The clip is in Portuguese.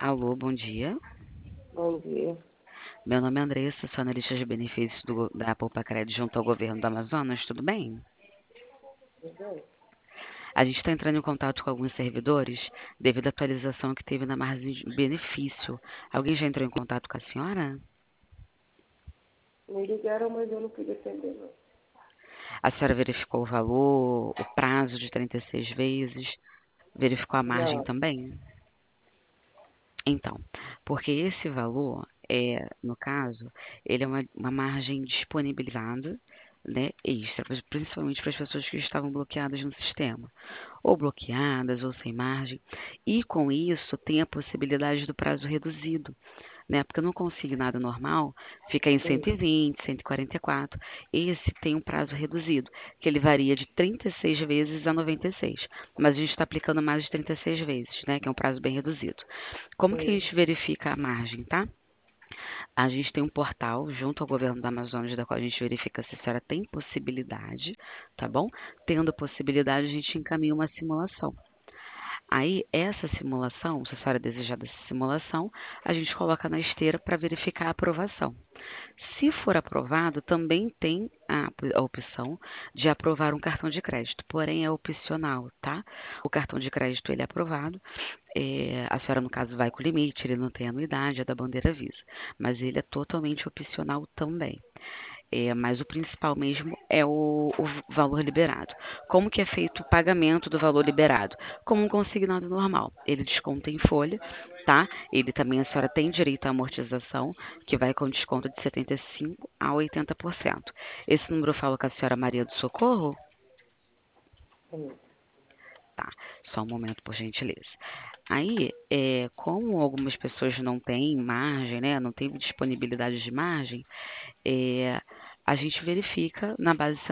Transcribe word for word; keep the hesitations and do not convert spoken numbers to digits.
Alô, bom dia. Bom dia. Meu nome é Andressa, sou analista de benefícios do go- da Poupa Crédito junto ao governo do Amazonas, tudo bem? Tudo bem? A gente está entrando em contato com alguns servidores devido à atualização que teve na margem de benefício. Alguém já entrou em contato com a senhora? Me ligaram, mas eu não pude atender, não. A senhora verificou o valor, o prazo de trinta e seis vezes? Verificou a margem Não, também? Então, porque esse valor, é, no caso, ele é uma, uma margem disponibilizada, né, extra, pris- principalmente para as pessoas que estavam bloqueadas no sistema, ou bloqueadas, ou sem margem, e com isso tem a possibilidade do prazo reduzido, né, porque no consignado normal fica em sim, cento e vinte, cento e quarenta e quatro, esse tem um prazo reduzido, que ele varia de trinta e seis vezes a noventa e seis, mas a gente está aplicando mais de trinta e seis vezes, né, que é um prazo bem reduzido. Como que a sim, gente verifica a margem, tá? A gente tem um portal junto ao governo da Amazonas, da qual a gente verifica se a senhora tem possibilidade, tá bom? Tendo possibilidade, a gente encaminha uma simulação. Aí, essa simulação, se a senhora desejar dessa simulação, a gente coloca na esteira para verificar a aprovação. Se for aprovado, também tem a, a opção de aprovar um cartão de crédito, porém é opcional, tá? O cartão de crédito ele é aprovado, é, a senhora no caso vai com limite, ele não tem anuidade, é da bandeira Visa, mas ele é totalmente opcional também. É, mas o principal mesmo é o, o valor liberado. Como que é feito o pagamento do valor liberado? Como um consignado normal. Ele desconta em folha, tá? Ele também, a senhora tem direito à amortização, que vai com desconto de setenta e cinco por cento a oitenta por cento. Esse número fala com a senhora Maria do Socorro? sim. Tá, só um momento, por gentileza. Aí, é, como algumas pessoas não têm margem, né, não têm disponibilidade de margem, é, a gente verifica na base